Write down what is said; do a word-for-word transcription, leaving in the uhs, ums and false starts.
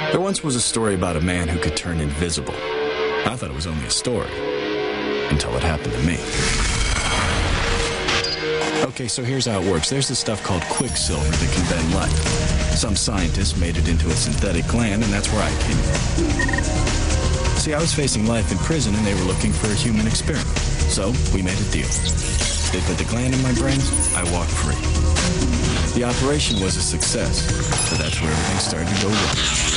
There once was a story about a man who could turn invisible. I thought it was only a story, until it happened to me. Okay, so here's how it works. There's this stuff called quicksilver that can bend light. Some scientists made it into a synthetic gland, and that's where I came in. See, I was facing life in prison, and they were looking for a human experiment. So, we made a deal. They put the gland in my brain, I walked free. The operation was a success, so that's where everything started to go wrong.